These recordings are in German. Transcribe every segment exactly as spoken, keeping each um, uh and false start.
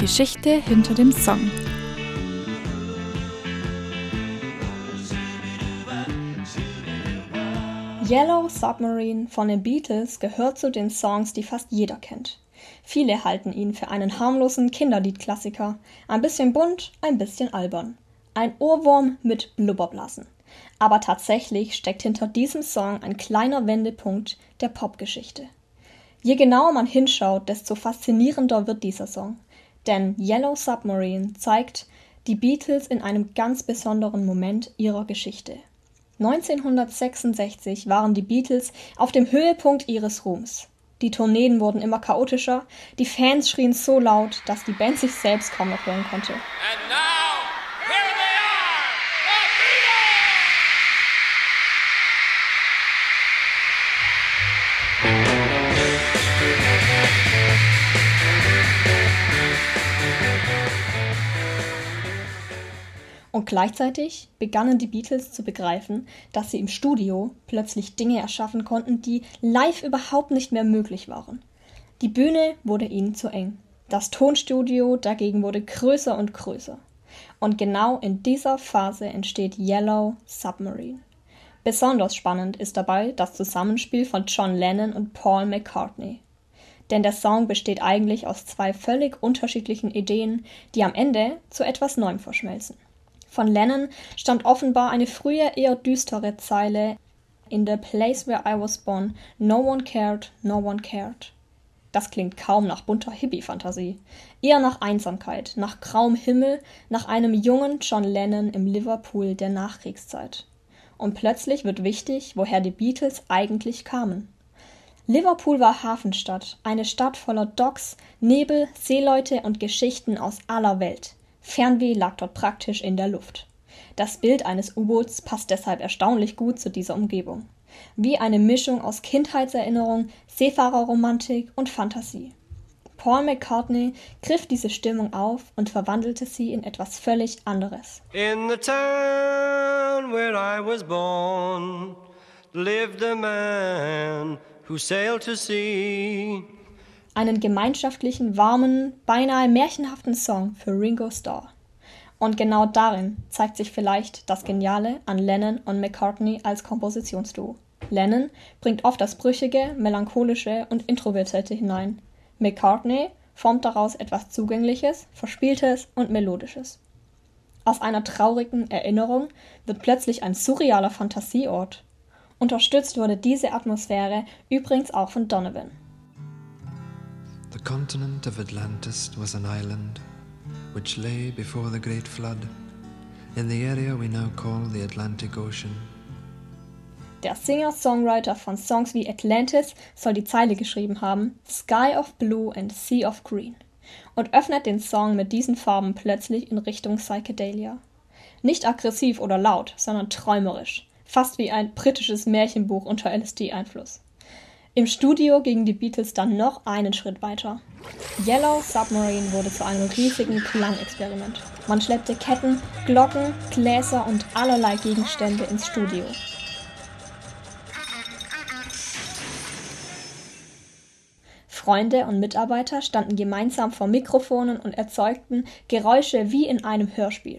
Geschichte hinter dem Song. Yellow Submarine von den Beatles gehört zu den Songs, die fast jeder kennt. Viele halten ihn für einen harmlosen Kinderliedklassiker, ein bisschen bunt, ein bisschen albern. Ein Ohrwurm mit Blubberblasen. Aber tatsächlich steckt hinter diesem Song ein kleiner Wendepunkt der Popgeschichte. Je genauer man hinschaut, desto faszinierender wird dieser Song. Denn Yellow Submarine zeigt die Beatles in einem ganz besonderen Moment ihrer Geschichte. neunzehnhundertsechsundsechzig waren die Beatles auf dem Höhepunkt ihres Ruhms. Die Tourneen wurden immer chaotischer, die Fans schrien so laut, dass die Band sich selbst kaum noch hören konnte. And now, here they are, the Und gleichzeitig begannen die Beatles zu begreifen, dass sie im Studio plötzlich Dinge erschaffen konnten, die live überhaupt nicht mehr möglich waren. Die Bühne wurde ihnen zu eng. Das Tonstudio dagegen wurde größer und größer. Und genau in dieser Phase entsteht Yellow Submarine. Besonders spannend ist dabei das Zusammenspiel von John Lennon und Paul McCartney. Denn der Song besteht eigentlich aus zwei völlig unterschiedlichen Ideen, die am Ende zu etwas Neuem verschmelzen. Von Lennon stammt offenbar eine früher eher düstere Zeile In the place where I was born, no one cared, no one cared. Das klingt kaum nach bunter Hippie-Fantasie, eher nach Einsamkeit, nach grauem Himmel, nach einem jungen John Lennon im Liverpool der Nachkriegszeit. Und plötzlich wird wichtig, woher die Beatles eigentlich kamen. Liverpool war Hafenstadt, eine Stadt voller Docks, Nebel, Seeleute und Geschichten aus aller Welt. Fernweh lag dort praktisch in der Luft. Das Bild eines U-Boots passt deshalb erstaunlich gut zu dieser Umgebung. Wie eine Mischung aus Kindheitserinnerung, Seefahrerromantik und Fantasie. Paul McCartney griff diese Stimmung auf und verwandelte sie in etwas völlig anderes. In the town where I was born lived a man who sailed to sea. Einen gemeinschaftlichen, warmen, beinahe märchenhaften Song für Ringo Starr. Und genau darin zeigt sich vielleicht das Geniale an Lennon und McCartney als Kompositionsduo. Lennon bringt oft das Brüchige, Melancholische und Introvertierte hinein. McCartney formt daraus etwas Zugängliches, Verspieltes und Melodisches. Aus einer traurigen Erinnerung wird plötzlich ein surrealer Fantasieort. Unterstützt wurde diese Atmosphäre übrigens auch von Donovan. The continent of Atlantis was an island which lay before the great flood in the area we now call the Atlantic Ocean. Der Singer-Songwriter von Songs wie Atlantis soll die Zeile geschrieben haben, Sky of Blue and Sea of Green, und öffnet den Song mit diesen Farben plötzlich in Richtung Psychedelia. Nicht aggressiv oder laut, sondern träumerisch, fast wie ein britisches Märchenbuch unter L S D-Einfluss. Im Studio gingen die Beatles dann noch einen Schritt weiter. Yellow Submarine wurde zu einem riesigen Klangexperiment. Man schleppte Ketten, Glocken, Gläser und allerlei Gegenstände ins Studio. Freunde und Mitarbeiter standen gemeinsam vor Mikrofonen und erzeugten Geräusche wie in einem Hörspiel.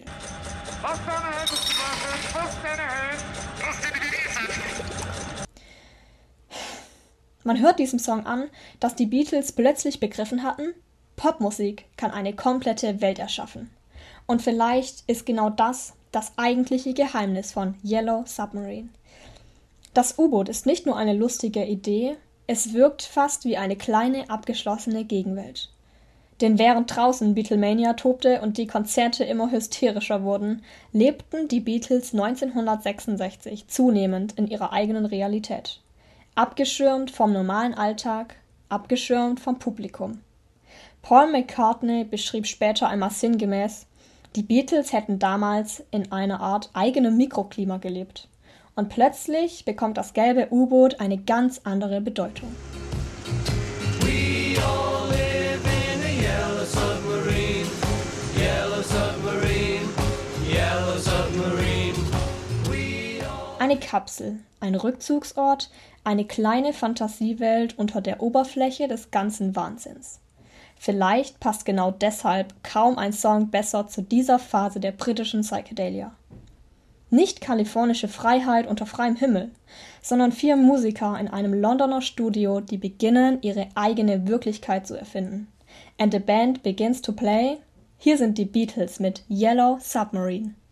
Man hört diesem Song an, dass die Beatles plötzlich begriffen hatten, Popmusik kann eine komplette Welt erschaffen. Und vielleicht ist genau das das eigentliche Geheimnis von Yellow Submarine. Das U-Boot ist nicht nur eine lustige Idee, es wirkt fast wie eine kleine, abgeschlossene Gegenwelt. Denn während draußen Beatlemania tobte und die Konzerte immer hysterischer wurden, lebten die Beatles neunzehnhundertsechsundsechzig zunehmend in ihrer eigenen Realität. Abgeschirmt vom normalen Alltag, abgeschirmt vom Publikum. Paul McCartney beschrieb später einmal sinngemäß, die Beatles hätten damals in einer Art eigenem Mikroklima gelebt. Und plötzlich bekommt das gelbe U-Boot eine ganz andere Bedeutung. We all live in a yellow submarine, yellow submarine, yellow submarine. We all Eine Kapsel, ein Rückzugsort, eine kleine Fantasiewelt unter der Oberfläche des ganzen Wahnsinns. Vielleicht passt genau deshalb kaum ein Song besser zu dieser Phase der britischen Psychedelia. Nicht kalifornische Freiheit unter freiem Himmel, sondern vier Musiker in einem Londoner Studio, die beginnen, ihre eigene Wirklichkeit zu erfinden. And the band begins to play. Hier sind die Beatles mit Yellow Submarine.